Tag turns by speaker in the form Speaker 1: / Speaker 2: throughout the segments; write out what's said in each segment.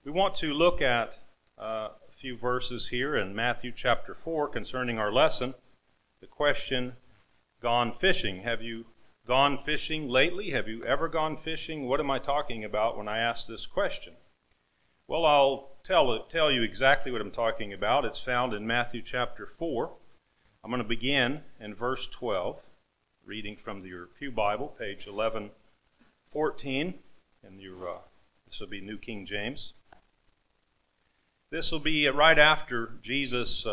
Speaker 1: We want to look at a few verses here in Matthew chapter 4 concerning our lesson. The question, gone fishing. Have you gone fishing lately? Have you ever gone fishing? What am I talking about when I ask this question? Well, I'll tell you exactly what I'm talking about. It's found in Matthew chapter 4. I'm going to begin in verse 12, reading from your Pew Bible, page 1114, and this will be New King James. This will be right after Jesus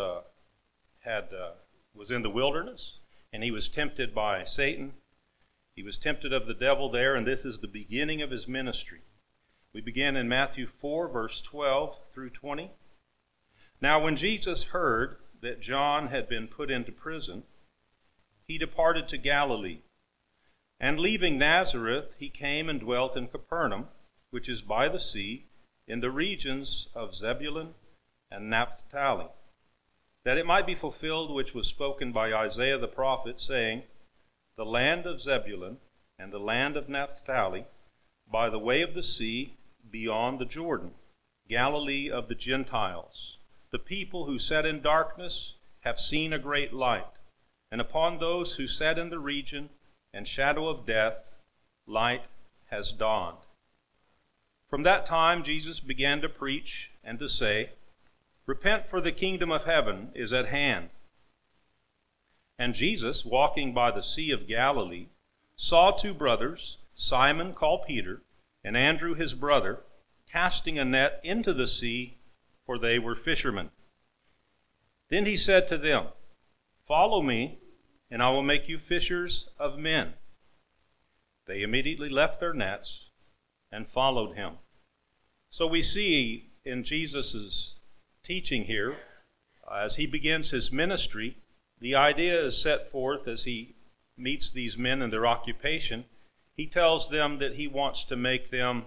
Speaker 1: was in the wilderness, and he was tempted by Satan. He was tempted of the devil there, and this is the beginning of his ministry. We begin in Matthew 4, verse 12 through 20. Now when Jesus heard that John had been put into prison, he departed to Galilee. And leaving Nazareth, he came and dwelt in Capernaum, which is by the sea, in the regions of Zebulun and Naphtali, that it might be fulfilled which was spoken by Isaiah the prophet, saying, The land of Zebulun and the land of Naphtali, by the way of the sea, beyond the Jordan, Galilee of the Gentiles. The people who sat in darkness have seen a great light, and upon those who sat in the region and shadow of death, light has dawned. From that time Jesus began to preach and to say, Repent, for the kingdom of heaven is at hand. And Jesus, walking by the Sea of Galilee, saw two brothers, Simon called Peter, and Andrew his brother, casting a net into the sea, for they were fishermen. Then he said to them, Follow me, and I will make you fishers of men. They immediately left their nets and followed him. So we see in Jesus' teaching here, as he begins his ministry, the idea is set forth as he meets these men in their occupation. He tells them that he wants to make them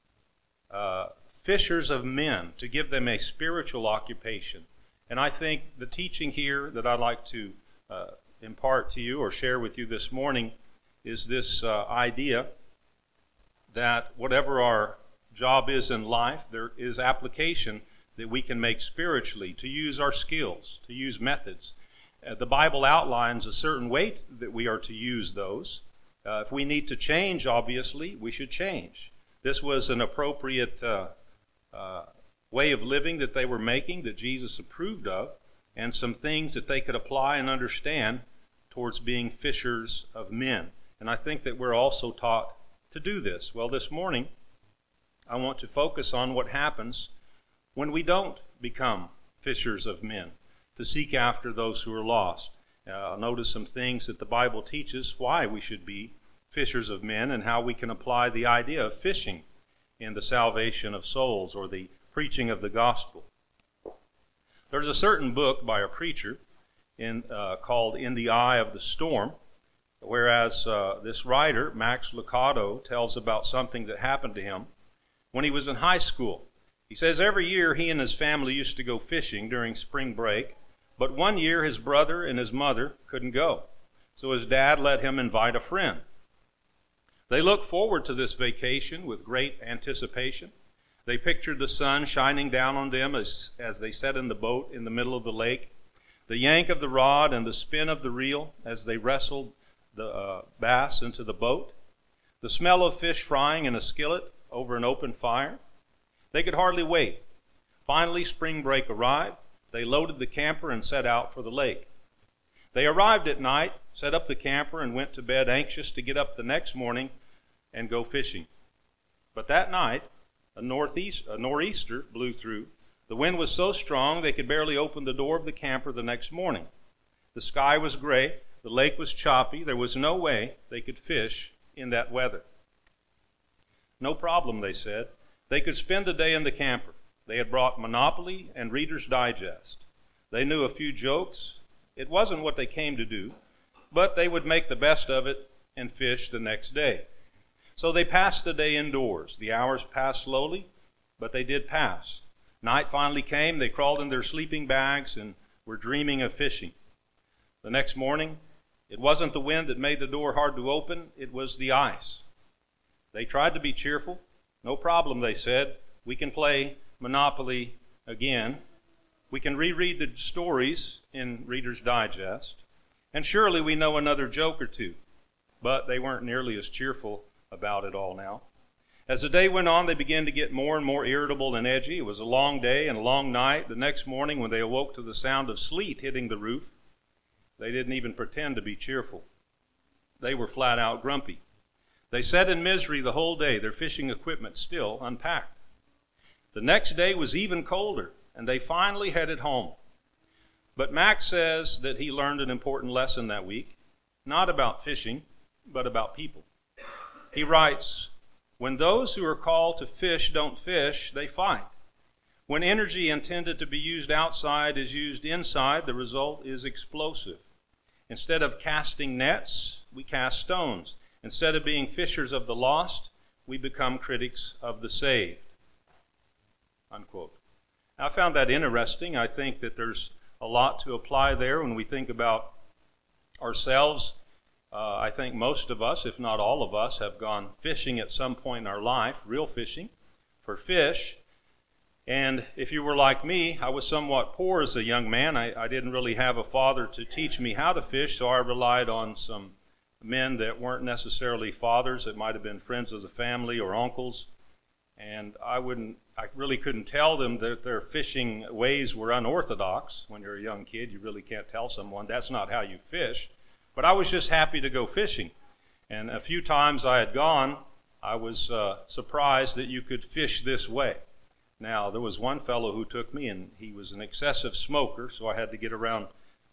Speaker 1: fishers of men, to give them a spiritual occupation. And I think the teaching here that I'd like to impart to you or share with you this morning is this idea that whatever our job is in life, there is application that we can make spiritually, to use our skills, to use methods. The Bible outlines a certain way that we are to use those. If we need to change, obviously, we should change. This was an appropriate way of living that they were making, that Jesus approved of, and some things that they could apply and understand towards being fishers of men. And I think that we're also taught to do this. Well, this morning, I want to focus on what happens when we don't become fishers of men, to seek after those who are lost. I'll notice some things that the Bible teaches why we should be fishers of men and how we can apply the idea of fishing in the salvation of souls or the preaching of the gospel. There's a certain book by a preacher called In the Eye of the Storm, whereas this writer, Max Lucado, tells about something that happened to him when he was in high school. He says every year he and his family used to go fishing during spring break, but one year his brother and his mother couldn't go, so his dad let him invite a friend. They looked forward to this vacation with great anticipation. They pictured the sun shining down on them as they sat in the boat in the middle of the lake, the yank of the rod and the spin of the reel as they wrestled the bass into the boat, the smell of fish frying in a skillet over an open fire. They could hardly wait. Finally, spring break arrived. They loaded the camper and set out for the lake. They arrived at night, set up the camper, and went to bed anxious to get up the next morning and go fishing. But that night, a nor'easter blew through. The wind was so strong they could barely open the door of the camper the next morning. The sky was gray. The lake was choppy. There was no way they could fish in that weather. No problem, they said. They could spend a day in the camper. They had brought Monopoly and Reader's Digest. They knew a few jokes. It wasn't what they came to do, but they would make the best of it and fish the next day. So they passed the day indoors. The hours passed slowly, but they did pass. Night finally came. They crawled in their sleeping bags and were dreaming of fishing. The next morning, it wasn't the wind that made the door hard to open. It was the ice. They tried to be cheerful. No problem, they said. We can play Monopoly again. We can reread the stories in Reader's Digest, and surely we know another joke or two, but they weren't nearly as cheerful about it all now. As the day went on, they began to get more and more irritable and edgy. It was a long day and a long night. The next morning, when they awoke to the sound of sleet hitting the roof, they didn't even pretend to be cheerful. They were flat out grumpy. They sat in misery the whole day, their fishing equipment still unpacked. The next day was even colder, and they finally headed home. But Max says that he learned an important lesson that week, not about fishing, but about people. He writes, "When those who are called to fish don't fish, they fight. When energy intended to be used outside is used inside, the result is explosive. Instead of casting nets, we cast stones. Instead of being fishers of the lost, we become critics of the saved." Unquote. I found that interesting. I think that there's a lot to apply there when we think about ourselves. I think most of us, if not all of us, have gone fishing at some point in our life, real fishing, for fish. And if you were like me, I was somewhat poor as a young man. I didn't really have a father to teach me how to fish, so I relied on some men that weren't necessarily fathers. It might have been friends of the family or uncles. And I really couldn't tell them that their fishing ways were unorthodox. When you're a young kid, you really can't tell someone that's not how you fish. But I was just happy to go fishing. And a few times I had gone, I was surprised that you could fish this way. Now, there was one fellow who took me, and he was an excessive smoker, so I had to get around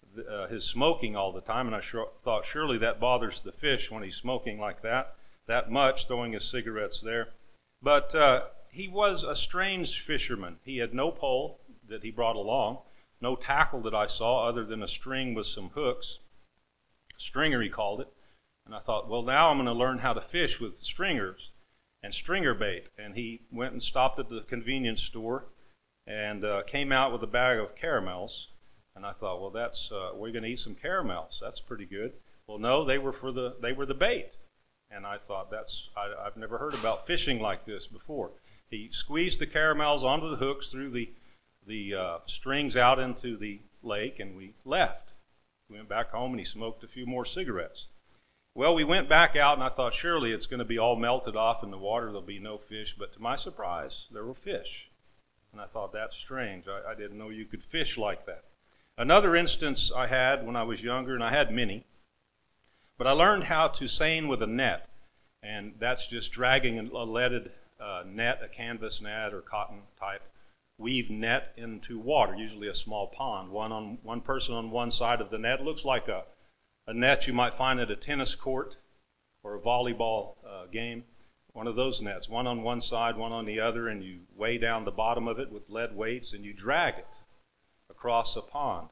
Speaker 1: his smoking all the time, and I thought surely that bothers the fish when he's smoking like that much, throwing his cigarettes there. But he was a strange fisherman. He had no pole that he brought along, no tackle that I saw other than a string with some hooks. Stringer, he called it. And I thought, well, now I'm going to learn how to fish with stringers and stringer bait. And he went and stopped at the convenience store and came out with a bag of caramels. And I thought, well, we're going to eat some caramels. That's pretty good. Well, no, they were the bait. And I thought, I've never heard about fishing like this before. He squeezed the caramels onto the hooks, threw the strings out into the lake, and we left. We went back home, and he smoked a few more cigarettes. Well, we went back out, and I thought, surely it's going to be all melted off in the water. There'll be no fish. But to my surprise, there were fish. And I thought, that's strange. I didn't know you could fish like that. Another instance I had when I was younger, and I had many, but I learned how to seine with a net. And that's just dragging a leaded net, a canvas net or cotton type weave net into water, usually a small pond. One person on one side of the net. It looks like a net you might find at a tennis court or a volleyball game. One of those nets, one on one side, one on the other, and you weigh down the bottom of it with lead weights and you drag it across a pond.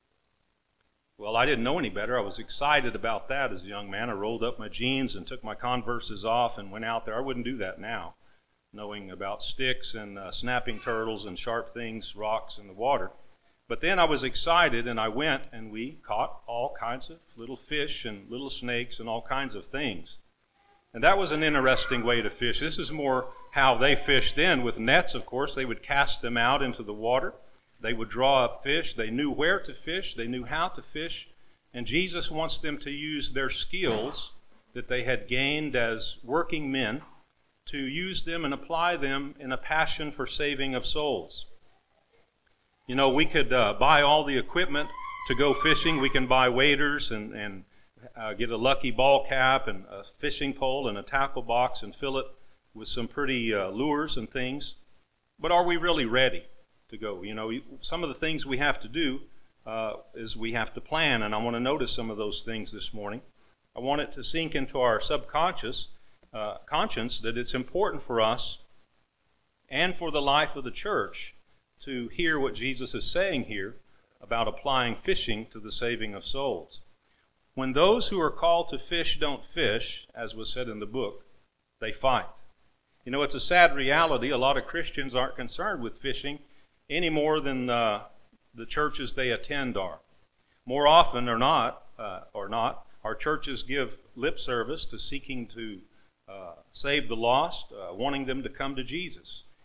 Speaker 1: Well, I didn't know any better. I was excited about that as a young man. I rolled up my jeans and took my Converses off and went out there. I wouldn't do that now, knowing about sticks and snapping turtles and sharp things, rocks in the water. But then I was excited, and I went, and we caught all kinds of little fish and little snakes and all kinds of things. And that was an interesting way to fish. This is more how they fished then with nets, of course. They would cast them out into the water. They would draw up fish. They knew where to fish. They knew how to fish. And Jesus wants them to use their skills that they had gained as working men to use them and apply them in a passion for saving of souls. You know, we could buy all the equipment to go fishing. We can buy waders and get a lucky ball cap and a fishing pole and a tackle box and fill it with some pretty lures and things. But are we really ready to go? You know, some of the things we have to do is we have to plan, and I want to notice some of those things this morning. I want it to sink into our subconscious conscience that it's important for us and for the life of the church to hear what Jesus is saying here about applying fishing to the saving of souls. When those who are called to fish don't fish, as was said in the book, they fight. You know, it's a sad reality. A lot of Christians aren't concerned with fishing any more than the churches they attend are. More often or not, our churches give lip service to seeking to save the lost, wanting them to come to Jesus.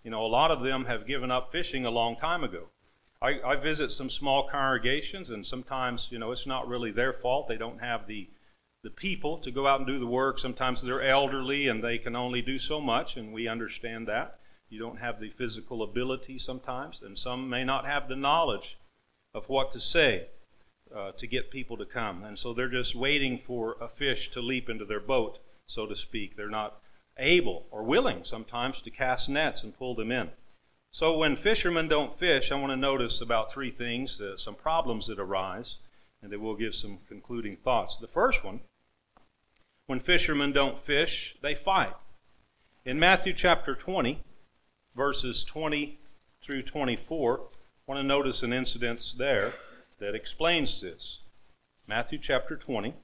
Speaker 1: A lot of them have given up fishing a long time ago. I visit some small congregations, and sometimes, it's not really their fault. They don't have the people to go out and do the work. Sometimes they're elderly and they can only do so much, and we understand that. You don't have the physical ability sometimes, and some may not have the knowledge of what to say to get people to come. And so they're just waiting for a fish to leap into their boat, so to speak. They're not able or willing sometimes to cast nets and pull them in. So when fishermen don't fish, I want to notice about three things, some problems that arise, and then we'll give some concluding thoughts. The first one, when fishermen don't fish, they fight. In Matthew chapter 20, verses 20 through 24, I want to notice an incident there that explains this. Matthew chapter 20,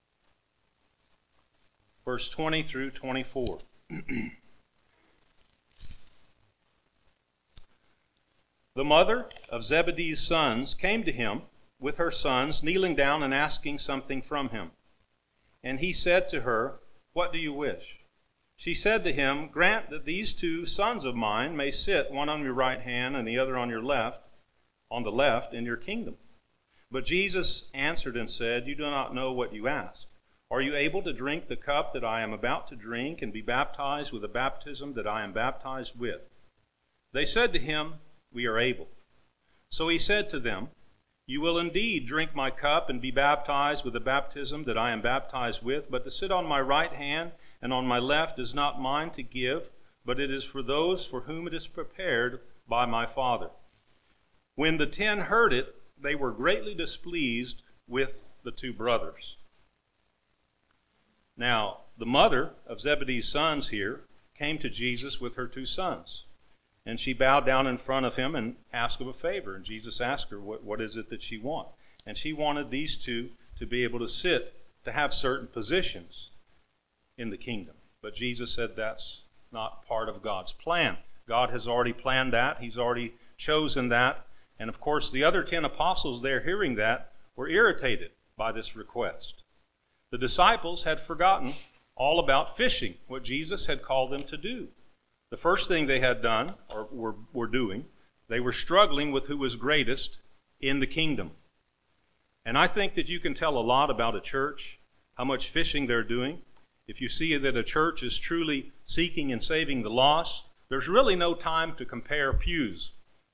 Speaker 1: verse 20 through 24. The mother of Zebedee's sons came to him with her sons, kneeling down and asking something from him. And he said to her, "What do you wish?" She said to him, "Grant that these 2 sons of mine may sit, one on your right hand and the other on the left in your kingdom." But Jesus answered and said, "You do not know what you ask. Are you able to drink the cup that I am about to drink and be baptized with the baptism that I am baptized with?" They said to him, "We are able." So he said to them, "You will indeed drink my cup and be baptized with the baptism that I am baptized with, but to sit on my right hand and on my left is not mine to give, but it is for those for whom it is prepared by my Father." When the 10 heard it, they were greatly displeased with the 2 brothers. Now, the mother of Zebedee's sons here came to Jesus with her 2 sons. And she bowed down in front of him and asked him a favor. And Jesus asked her, what is it that she wants? And she wanted these 2 to be able to sit, to have certain positions in the kingdom. But Jesus said that's not part of God's plan. God has already planned that. He's already chosen that. And of course, the other 10 apostles there hearing that were irritated by this request. The disciples had forgotten all about fishing, what Jesus had called them to do. The first thing they had done, or were doing, they were struggling with who was greatest in the kingdom. And I think that you can tell a lot about a church, how much fishing they're doing. If you see that a church is truly seeking and saving the lost, there's really no time to compare pews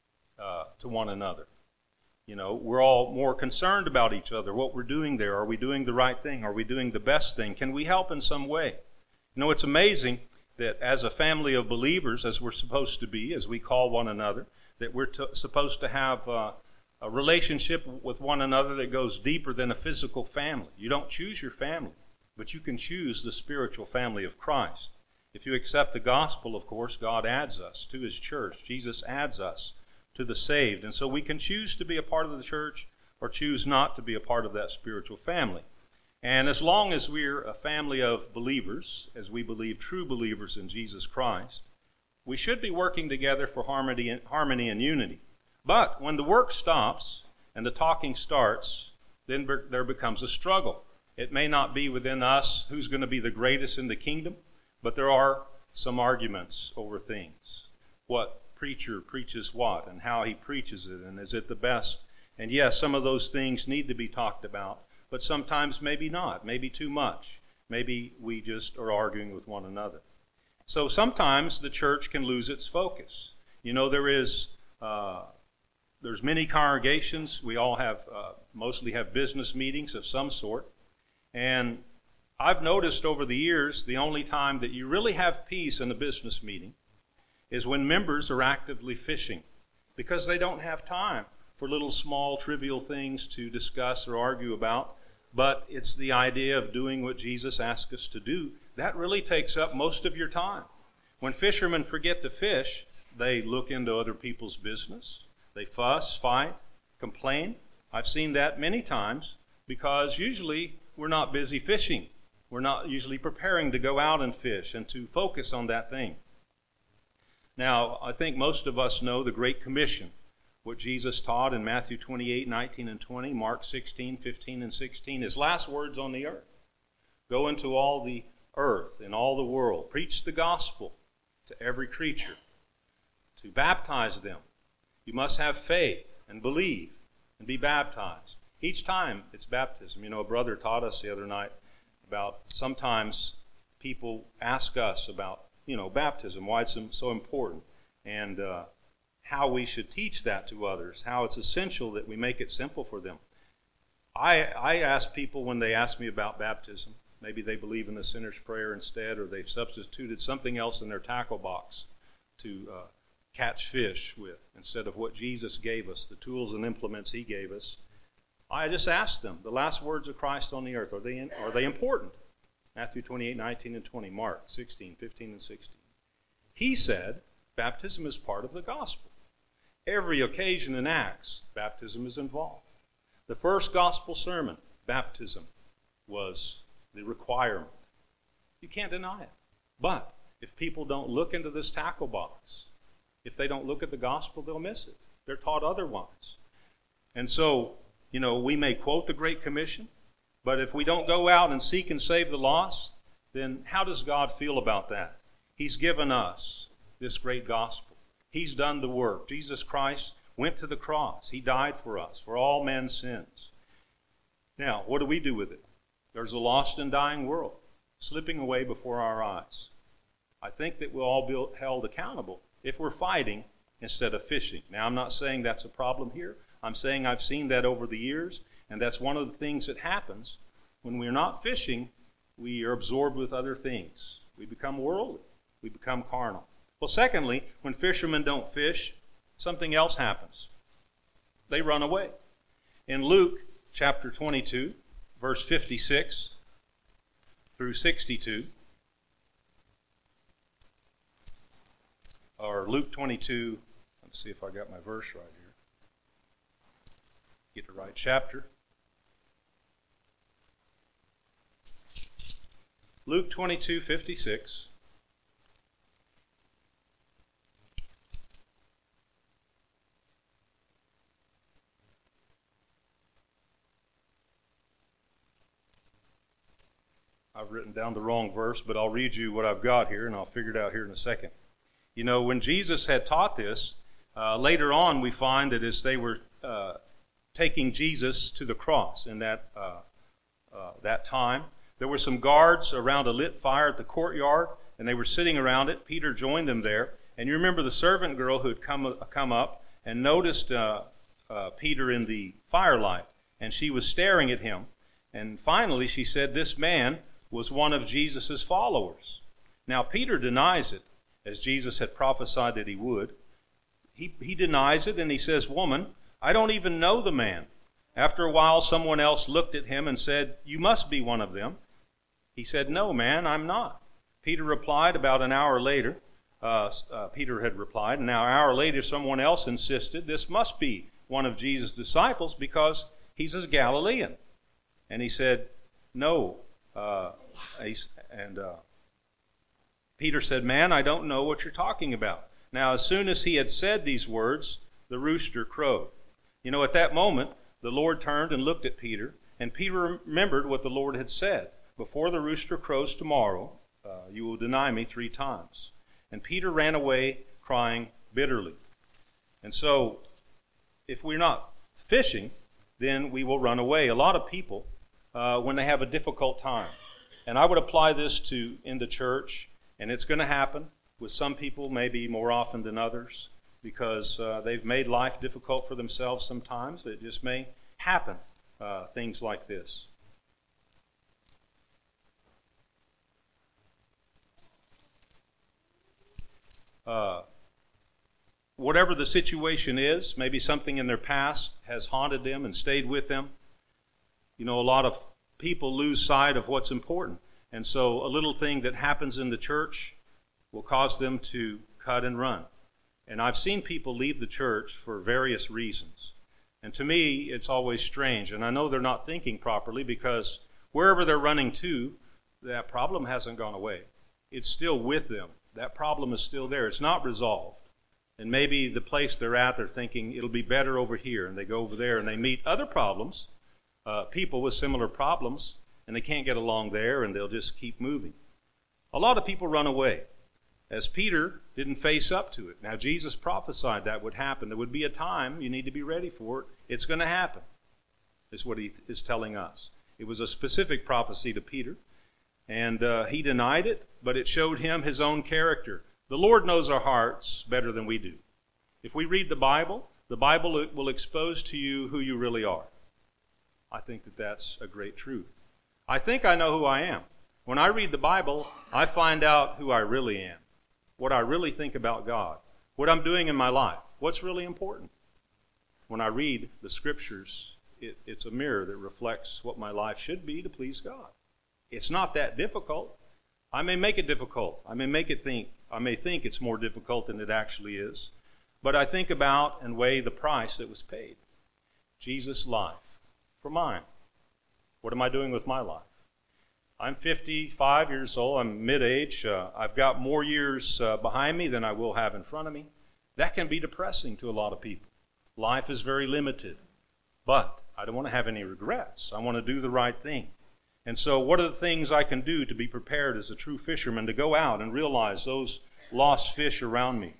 Speaker 1: to one another. We're all more concerned about each other, what we're doing there. Are we doing the right thing? Are we doing the best thing? Can we help in some way? It's amazing that as a family of believers, as we're supposed to be, as we call one another, that we're supposed to have a relationship with one another that goes deeper than a physical family. You don't choose your family, but you can choose the spiritual family of Christ. If you accept the gospel, of course, God adds us to his church. Jesus adds us to the saved. And so we can choose to be a part of the church or choose not to be a part of that spiritual family. And as long as we're a family of believers, as we believe true believers in Jesus Christ, we should be working together for harmony and unity. But when the work stops and the talking starts, then there becomes a struggle. It may not be within us who's going to be the greatest in the kingdom, but there are some arguments over things. What preacher preaches what and how he preaches it, and is it the best? And yes, some of those things need to be talked about. But sometimes maybe not, maybe too much. Maybe we just are arguing with one another. So sometimes the church can lose its focus. There's many congregations. We all mostly have business meetings of some sort. And I've noticed over the years, the only time that you really have peace in a business meeting is when members are actively fishing, because they don't have time for little small trivial things to discuss or argue about. But it's the idea of doing what Jesus asked us to do. That really takes up most of your time. When fishermen forget to fish, they look into other people's business. They fuss, fight, complain. I've seen that many times because usually we're not busy fishing. We're not usually preparing to go out and fish and to focus on that thing. Now, I think most of us know the Great Commission, what Jesus taught in Matthew 28, 19 and 20, Mark 16, 15 and 16, his last words on the earth. Go into all the earth and all the world. Preach the gospel to every creature. to baptize them. You must have faith and believe and be baptized. Each time it's baptism. A brother taught us the other night about sometimes people ask us about, baptism, why it's so important, and how we should teach that to others, how it's essential that we make it simple for them. I ask people when they ask me about baptism, maybe they believe in the sinner's prayer instead, or they've substituted something else in their tackle box to catch fish with instead of what Jesus gave us, the tools and implements he gave us. I just ask them, the last words of Christ on the earth, are they important? Matthew 28, 19 and 20, Mark 16, 15 and 16. He said baptism is part of the gospel. Every occasion in Acts, baptism is involved. The first gospel sermon, baptism was the requirement. You can't deny it. But if people don't look into this tackle box, if they don't look at the gospel, they'll miss it. They're taught otherwise. And so, we may quote the Great Commission, but if we don't go out and seek and save the lost, then how does God feel about that? He's given us this great gospel. He's done the work. Jesus Christ went to the cross. He died for us, for all men's sins. Now, what do we do with it? There's a lost and dying world slipping away before our eyes. I think that we'll all be held accountable if we're fighting instead of fishing. Now, I'm not saying that's a problem here. I'm saying I've seen that over the years, and that's one of the things that happens. When we're not fishing, we are absorbed with other things. We become worldly. We become carnal. Well, secondly, when fishermen don't fish, something else happens. They run away. In Luke chapter 22, verse 56 through 62, or Luke 22, let's see if I got my verse right here. Get the right chapter. Luke 22, 56. I've written down the wrong verse, but I'll read you what I've got here, and I'll figure it out here in a second. When Jesus had taught this, later on we find that as they were taking Jesus to the cross in that time, there were some guards around a lit fire at the courtyard, and they were sitting around it. Peter joined them there. And you remember the servant girl who had come up and noticed Peter in the firelight, and she was staring at him. And finally she said, this man was one of Jesus' followers. Now Peter denies it, as Jesus had prophesied that he would. He denies it, and he says, woman, I don't even know the man. After a while, someone else looked at him and said, you must be one of them. He said, no, man, I'm not. Peter replied about an hour later. Peter had replied, and now an hour later, someone else insisted, this must be one of Jesus' disciples because he's a Galilean. And he said, no. Peter said, man, I don't know what you're talking about. Now, as soon as he had said these words, the rooster crowed. At that moment, the Lord turned and looked at Peter, and Peter remembered what the Lord had said. Before the rooster crows tomorrow, you will deny me 3 times. And Peter ran away crying bitterly. And so, if we're not fishing, then we will run away. A lot of people, when they have a difficult time, and I would apply this to in the church, and it's going to happen with some people maybe more often than others, because they've made life difficult for themselves sometimes. It just may happen, things like this. Whatever the situation is, maybe something in their past has haunted them and stayed with them. A lot of people lose sight of what's important. And so a little thing that happens in the church will cause them to cut and run. And I've seen people leave the church for various reasons. And to me, it's always strange. And I know they're not thinking properly because wherever they're running to, that problem hasn't gone away. It's still with them. That problem is still there. It's not resolved. And maybe the place they're at, they're thinking it'll be better over here. And they go over there and they meet other problems, people with similar problems, and they can't get along there and they'll just keep moving. A lot of people run away. as Peter didn't face up to it. Now, Jesus prophesied that would happen. There would be a time, you need to be ready for it. It's going to happen, is what he is telling us. It was a specific prophecy to Peter, and he denied it, but it showed him his own character. The Lord knows our hearts better than we do. If we read the Bible will expose to you who you really are. I think that that's a great truth. I think I know who I am. When I read the Bible, I find out who I really am, what I really think about God, what I'm doing in my life, what's really important. When I read the Scriptures, it's a mirror that reflects what my life should be to please God. It's not that difficult. I may make it difficult. I may think it's more difficult than it actually is. But I think about and weigh the price that was paid. Jesus' life for mine. What am I doing with my life? I'm 55 years old. I'm mid-age. I've got more years behind me than I will have in front of me. That can be depressing to a lot of people. Life is very limited. But I don't want to have any regrets. I want to do the right thing. And so what are the things I can do to be prepared as a true fisherman to go out and realize those lost fish around me?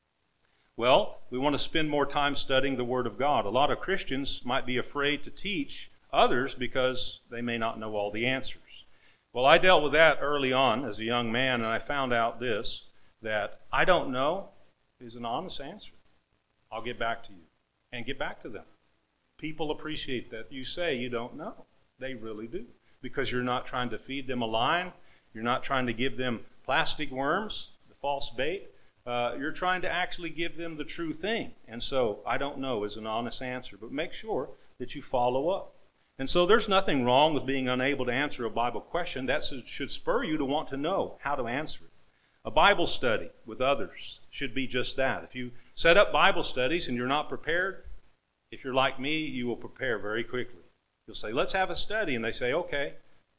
Speaker 1: Well, we want to spend more time studying the Word of God. A lot of Christians might be afraid to teach others because they may not know all the answers. Well, I dealt with that early on as a young man, and I found out this, that I don't know is an honest answer. I'll get back to you and get back to them. People appreciate that you say you don't know. They really do. Because you're not trying to feed them a line. You're not trying to give them plastic worms, the false bait. You're trying to actually give them the true thing. And so, I don't know is an honest answer. But make sure that you follow up. And so there's nothing wrong with being unable to answer a Bible question. That should spur you to want to know how to answer it. A Bible study with others should be just that. If you set up Bible studies and you're not prepared, if you're like me, you will prepare very quickly. You'll say, let's have a study. And they say, okay.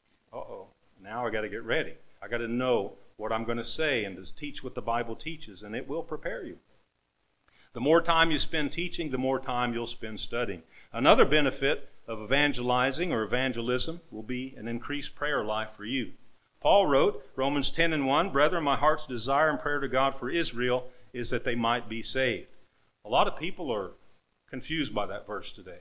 Speaker 1: Now I got to get ready. I got to know what I'm going to say and to teach what the Bible teaches, and it will prepare you. The more time you spend teaching, the more time you'll spend studying. Another benefit of evangelizing or evangelism will be an increased prayer life for you. Paul wrote, Romans 10:1, Brethren, my heart's desire and prayer to God for Israel is that they might be saved. A lot of people are confused by that verse today.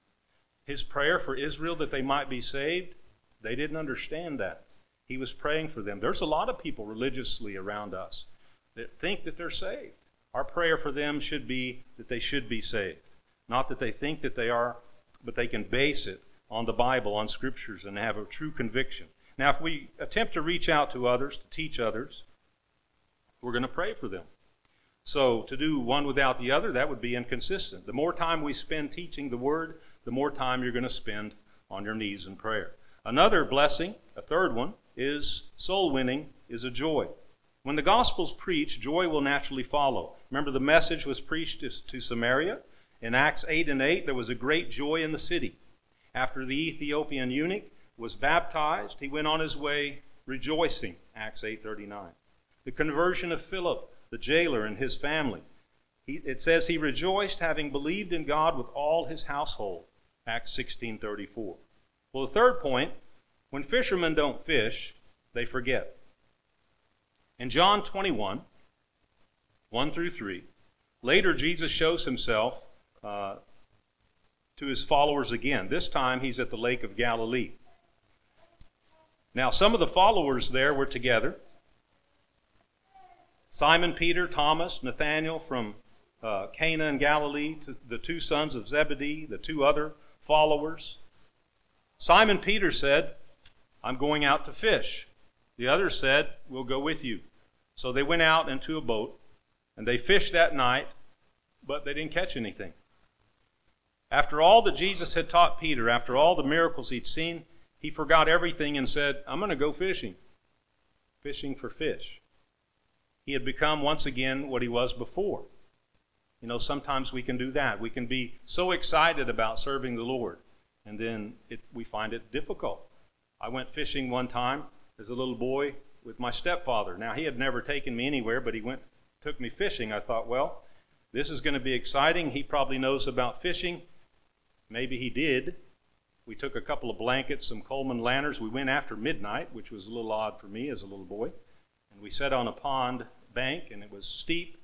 Speaker 1: His prayer for Israel that they might be saved, they didn't understand that. He was praying for them. There's a lot of people religiously around us that think that they're saved. Our prayer for them should be that they should be saved. Not that they think that they are, but they can base it on the Bible, on Scriptures, and have a true conviction. Now, if we attempt to reach out to others, to teach others, we're going to pray for them. So to do one without the other, that would be inconsistent. The more time we spend teaching the Word, the more time you're going to spend on your knees in prayer. Another blessing, a third one, is soul winning is a joy. When the gospel's preached, joy will naturally follow. Remember, the message was preached to Samaria. In Acts 8:8, there was a great joy in the city. After the Ethiopian eunuch was baptized, he went on his way rejoicing, Acts 8:39. The conversion of Philip, the jailer, and his family. It says he rejoiced having believed in God with all his household, Acts 16:34. Well, the third point, when fishermen don't fish, they forget. In John 21, 1-3, later Jesus shows himself to his followers again. This time he's at the Lake of Galilee. Now, some of the followers there were together. Simon Peter, Thomas, Nathanael from Cana in Galilee, the two sons of Zebedee, the two other followers. Simon Peter said, I'm going out to fish. The other said, we'll go with you. So they went out into a boat, and they fished that night, but they didn't catch anything. After all that Jesus had taught Peter, after all the miracles he'd seen, he forgot everything and said, I'm going to go fishing for fish. He had become once again what he was before. You know, sometimes we can do that. We can be so excited about serving the Lord, and then we find it difficult. I went fishing one time as a little boy with my stepfather. Now, he had never taken me anywhere, but he took me fishing. I thought, well, this is going to be exciting. He probably knows about fishing. Maybe he did. We took a couple of blankets, some Coleman lanterns. We went after midnight, which was a little odd for me as a little boy. And we sat on a pond bank, and it was steep,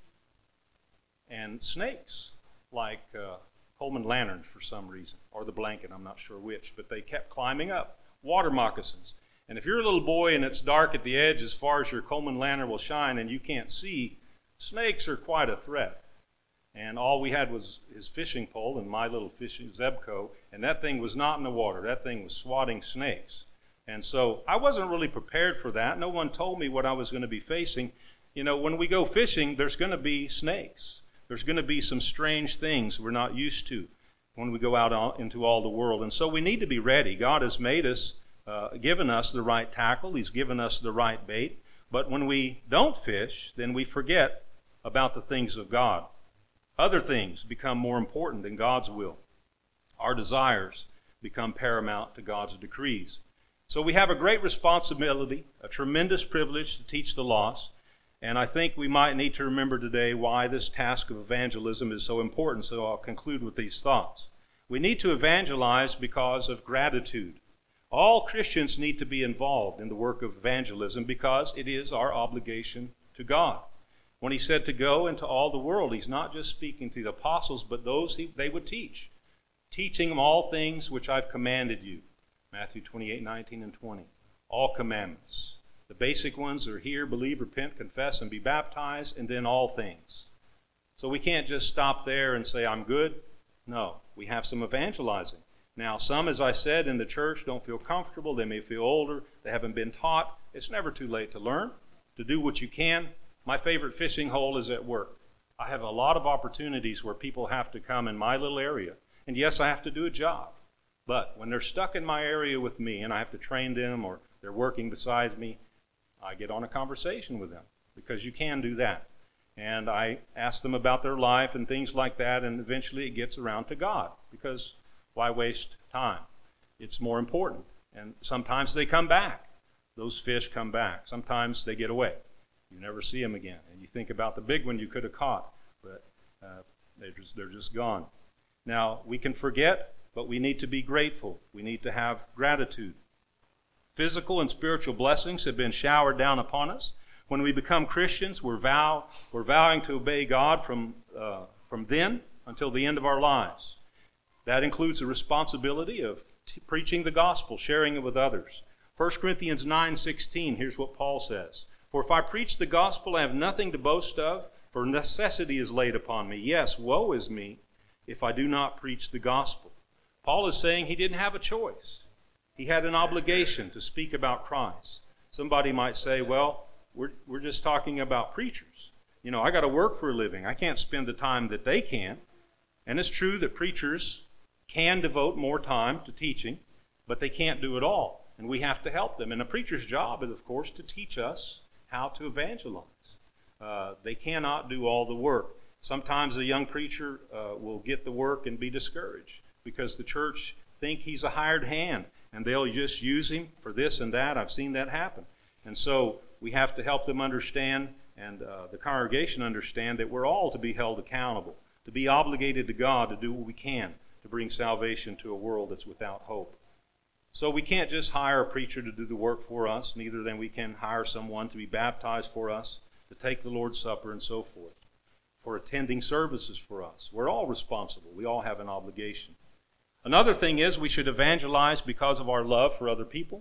Speaker 1: and snakes, like Coleman lanterns for some reason, or the blanket, I'm not sure which, but they kept climbing up. Water moccasins. And if you're a little boy and it's dark at the edge as far as your Coleman lantern will shine and you can't see, snakes are quite a threat. And all we had was his fishing pole and my little fishing Zebco, and that thing was not in the water. That thing was swatting snakes. And so I wasn't really prepared for that. No one told me what I was going to be facing. You know, when we go fishing, there's going to be snakes. There's going to be some strange things we're not used to when we go out into all the world. And so we need to be ready. God has made us, given us the right tackle. He's given us the right bait. But when we don't fish, then we forget about the things of God. Other things become more important than God's will. Our desires become paramount to God's decrees. So we have a great responsibility, a tremendous privilege to teach the lost. And I think we might need to remember today why this task of evangelism is so important. So I'll conclude with these thoughts. We need to evangelize because of gratitude. All Christians need to be involved in the work of evangelism because it is our obligation to God. When he said to go into all the world, he's not just speaking to the apostles, but those they would teach. Teaching them all things which I've commanded you. Matthew 28:19 and 20. All commandments. The basic ones are hear, believe, repent, confess, and be baptized, and then all things. So we can't just stop there and say, I'm good. No, we have some evangelizing. Now, some, as I said, in the church don't feel comfortable. They may feel older. They haven't been taught. It's never too late to learn, to do what you can. My favorite fishing hole is at work. I have a lot of opportunities where people have to come in my little area. And yes, I have to do a job. But when they're stuck in my area with me and I have to train them or they're working beside me, I get on a conversation with them because you can do that. And I ask them about their life and things like that, and eventually it gets around to God because why waste time? It's more important. And sometimes they come back. Those fish come back. Sometimes they get away. You never see them again. And you think about the big one you could have caught, but they're just gone. Now, we can forget, but we need to be grateful. We need to have gratitude. Physical and spiritual blessings have been showered down upon us. When we become Christians, we're vowing to obey God from then until the end of our lives. That includes the responsibility of preaching the gospel, sharing it with others. 1 Corinthians 9:16, here's what Paul says. For if I preach the gospel, I have nothing to boast of, for necessity is laid upon me. Yes, woe is me if I do not preach the gospel. Paul is saying he didn't have a choice. He had an obligation to speak about Christ. Somebody might say, well, we're just talking about preachers. You know, I got to work for a living. I can't spend the time that they can. And it's true that preachers can devote more time to teaching, but they can't do it all. And we have to help them. And a preacher's job is, of course, to teach us how to evangelize. They cannot do all the work. Sometimes a young preacher will get the work and be discouraged because the church think he's a hired hand and they'll just use him for this and that. I've seen that happen. And so we have to help them understand, and the congregation understand, that we're all to be held accountable, to be obligated to God to do what we can to bring salvation to a world that's without hope. So we can't just hire a preacher to do the work for us, neither then we can hire someone to be baptized for us, to take the Lord's Supper and so forth, for attending services for us. We're all responsible. We all have an obligation. Another thing is we should evangelize because of our love for other people.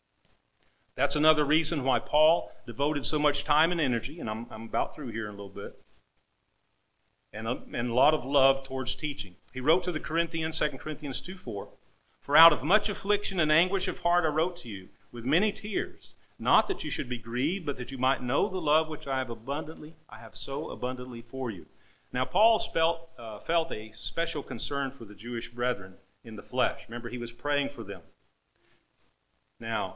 Speaker 1: That's another reason why Paul devoted so much time and energy, and I'm about through here in a little bit, and a lot of love towards teaching. He wrote to the Corinthians, 2 Corinthians 2:4, for out of much affliction and anguish of heart I wrote to you, with many tears, not that you should be grieved, but that you might know the love which I have so abundantly for you. Now, Paul felt a special concern for the Jewish brethren in the flesh. Remember, he was praying for them. Now,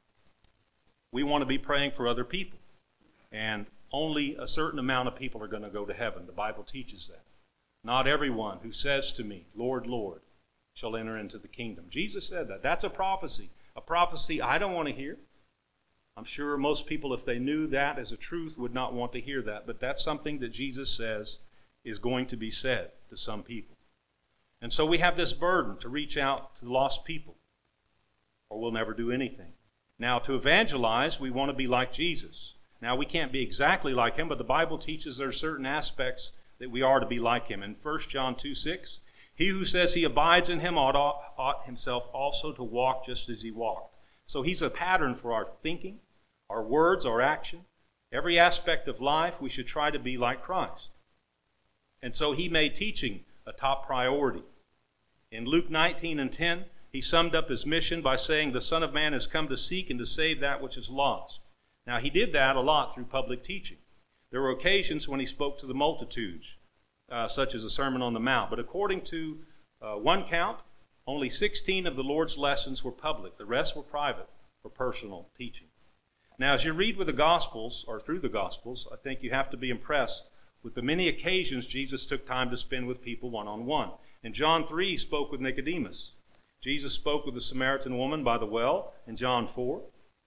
Speaker 1: we want to be praying for other people, and only a certain amount of people are going to go to heaven. The Bible teaches that. Not everyone who says to me, Lord, Lord, shall enter into the kingdom. Jesus said that. That's a prophecy I don't want to hear. I'm sure most people, if they knew that as a truth, would not want to hear that. But that's something that Jesus says is going to be said to some people. And so we have this burden to reach out to the lost people, or we'll never do anything. Now, to evangelize, we want to be like Jesus. Now, we can't be exactly like him, but the Bible teaches there are certain aspects that we are to be like him. In 1 John 2:6, he who says he abides in him ought himself also to walk just as he walked. So he's a pattern for our thinking, our words, our action. Every aspect of life, we should try to be like Christ. And so he made teaching a top priority. In Luke 19:10, he summed up his mission by saying, the Son of Man has come to seek and to save that which is lost. Now, he did that a lot through public teaching. There were occasions when he spoke to the multitudes, such as the Sermon on the Mount. But according to one count, only 16 of the Lord's lessons were public. The rest were private for personal teaching. Now, as you read with the Gospels, or through the Gospels, I think you have to be impressed with the many occasions Jesus took time to spend with people one-on-one. In John 3, he spoke with Nicodemus. Jesus spoke with the Samaritan woman by the well in John 4.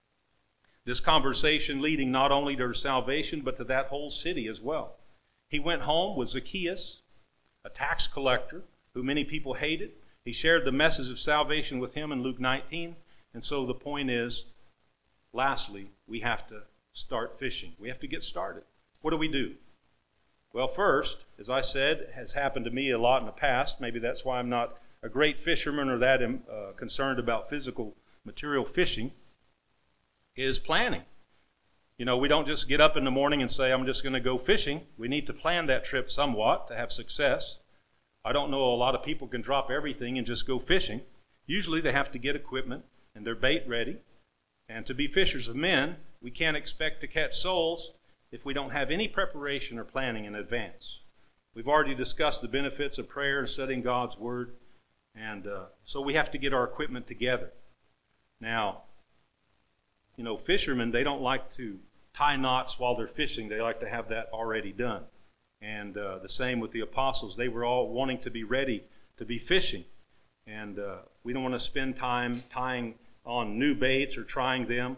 Speaker 1: This conversation leading not only to her salvation, but to that whole city as well. He went home with Zacchaeus, a tax collector who many people hated. He shared the message of salvation with him in Luke 19. And so the point is, lastly, we have to start fishing. We have to get started. What do we do? Well, first, as I said, has happened to me a lot in the past. Maybe that's why I'm not a great fisherman or that concerned about physical material fishing, is planning. You know, we don't just get up in the morning and say, I'm just going to go fishing. We need to plan that trip somewhat to have success. I don't know a lot of people can drop everything and just go fishing. Usually they have to get equipment and their bait ready. And to be fishers of men, we can't expect to catch souls if we don't have any preparation or planning in advance. We've already discussed the benefits of prayer and studying God's Word. And so we have to get our equipment together. Now, you know, fishermen, they don't like to tie knots while they're fishing. They like to have that already done. And the same with the apostles. They were all wanting to be ready to be fishing. And we don't want to spend time tying on new baits or trying them.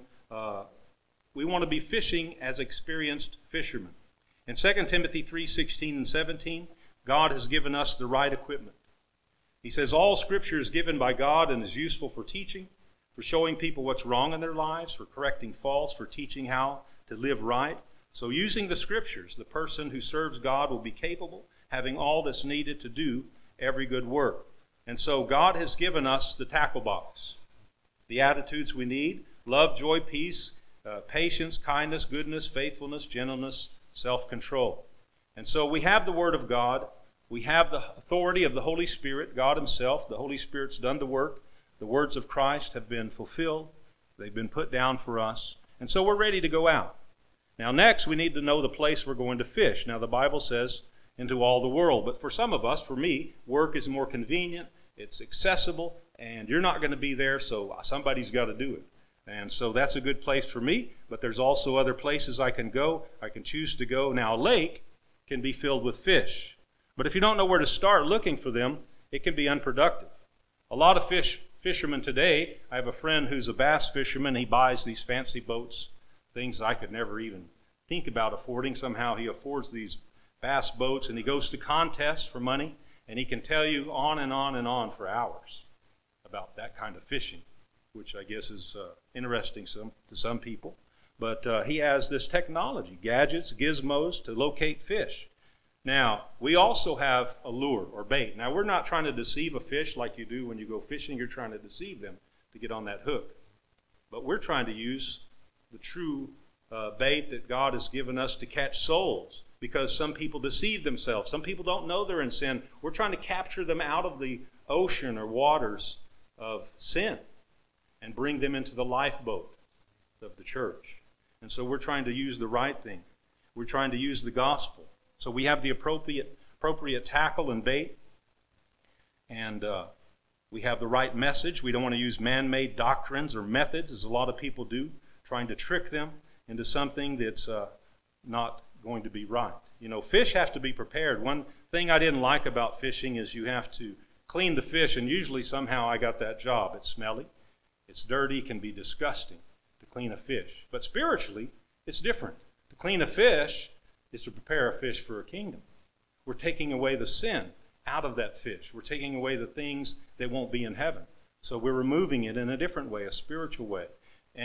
Speaker 1: We want to be fishing as experienced fishermen. In 2 Timothy 3:16 and 17, God has given us the right equipment. He says, all Scripture is given by God and is useful for teaching, for showing people what's wrong in their lives, for correcting faults, for teaching how to live right. So using the Scriptures, the person who serves God will be capable, having all that's needed to do every good work. And so God has given us the tackle box, the attitudes we need: love, joy, peace, patience, kindness, goodness, faithfulness, gentleness, self-control. And so we have the Word of God. We have the authority of the Holy Spirit, God Himself. The Holy Spirit's done the work. The words of Christ have been fulfilled. They've been put down for us. And so we're ready to go out. Now next, we need to know the place we're going to fish. Now the Bible says, into all the world. But for some of us, for me, work is more convenient. It's accessible. And you're not going to be there, so somebody's got to do it. And so that's a good place for me. But there's also other places I can go. I can choose to go. Now a lake can be filled with fish. But if you don't know where to start looking for them, it can be unproductive. A lot of fishermen today, I have a friend who's a bass fisherman. He buys these fancy boats, things I could never even think about affording. Somehow he affords these bass boats, and he goes to contests for money, and he can tell you on and on and on for hours about that kind of fishing, which I guess is interesting to some people. But he has this technology, gadgets, gizmos to locate fish. Now, we also have a lure or bait. Now, we're not trying to deceive a fish like you do when you go fishing. You're trying to deceive them to get on that hook. But we're trying to use the true bait that God has given us to catch souls, because some people deceive themselves. Some people don't know they're in sin. We're trying to capture them out of the ocean or waters of sin and bring them into the lifeboat of the church. And so we're trying to use the right thing. We're trying to use the gospel. So we have the appropriate tackle and bait, and we have the right message. We don't want to use man-made doctrines or methods, as a lot of people do, trying to trick them into something that's not going to be right. You know, fish have to be prepared. One thing I didn't like about fishing is you have to clean the fish, and usually somehow I got that job. It's smelly, it's dirty, can be disgusting to clean a fish. But spiritually, it's different. To clean a fish is to prepare a fish for a kingdom. We're taking away the sin out of that fish. We're taking away the things that won't be in heaven. So we're removing it in a different way, a spiritual way. And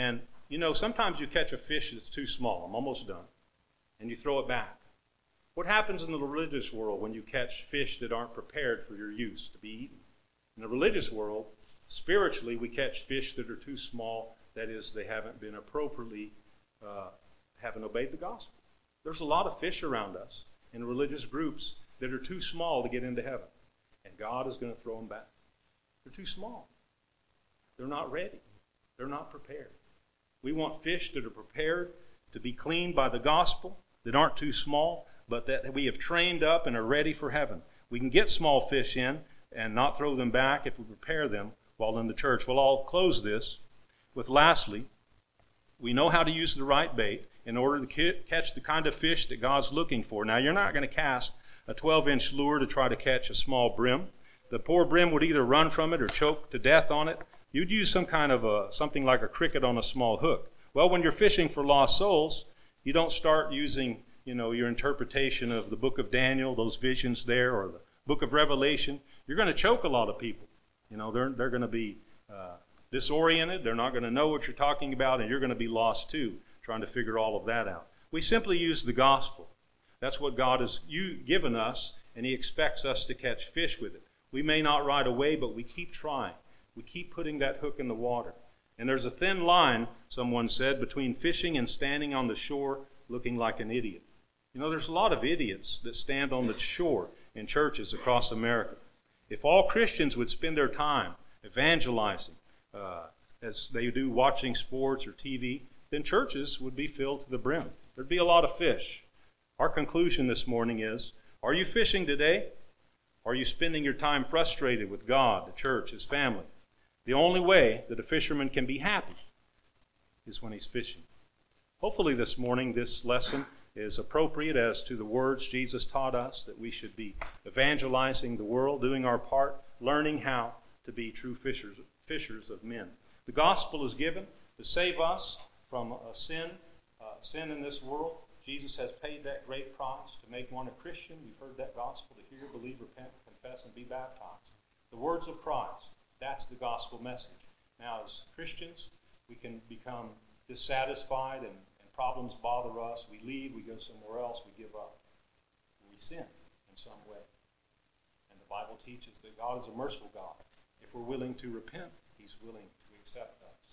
Speaker 1: You know, sometimes you catch a fish that's too small. I'm almost done. And you throw it back. What happens in the religious world when you catch fish that aren't prepared for your use to be eaten? In the religious world, spiritually, we catch fish that are too small. That is, they haven't been appropriately, haven't obeyed the gospel. There's a lot of fish around us in religious groups that are too small to get into heaven. And God is going to throw them back. They're too small. They're not ready. They're not prepared. We want fish that are prepared to be cleaned by the gospel, that aren't too small, but that we have trained up and are ready for heaven. We can get small fish in and not throw them back if we prepare them while in the church. Well, I'll close this with lastly, we know how to use the right bait in order to catch the kind of fish that God's looking for. Now, you're not going to cast a 12-inch lure to try to catch a small brim. The poor brim would either run from it or choke to death on it. You'd use some kind of something like a cricket on a small hook. Well, when you're fishing for lost souls, you don't start using, your interpretation of the book of Daniel, those visions there, or the book of Revelation. You're going to choke a lot of people. They're going to be disoriented. They're not going to know what you're talking about, and you're going to be lost too, trying to figure all of that out. We simply use the gospel. That's what God has given us, and He expects us to catch fish with it. We may not right away, but we keep trying. We keep putting that hook in the water. And there's a thin line, someone said, between fishing and standing on the shore looking like an idiot. There's a lot of idiots that stand on the shore in churches across America. If all Christians would spend their time evangelizing, as they do watching sports or TV, then churches would be filled to the brim. There'd be a lot of fish. Our conclusion this morning is, are you fishing today? Are you spending your time frustrated with God, the church, His family? The only way that a fisherman can be happy is when he's fishing. Hopefully this morning this lesson is appropriate as to the words Jesus taught us, that we should be evangelizing the world, doing our part, learning how to be true fishers of men. The gospel is given to save us from sin in this world. Jesus has paid that great price to make one a Christian. We've heard that gospel, to hear, believe, repent, confess, and be baptized. The words of Christ, that's the gospel message. Now, as Christians, we can become dissatisfied and problems bother us. We leave, we go somewhere else, we give up. We sin in some way. And the Bible teaches that God is a merciful God. If we're willing to repent, He's willing to accept us.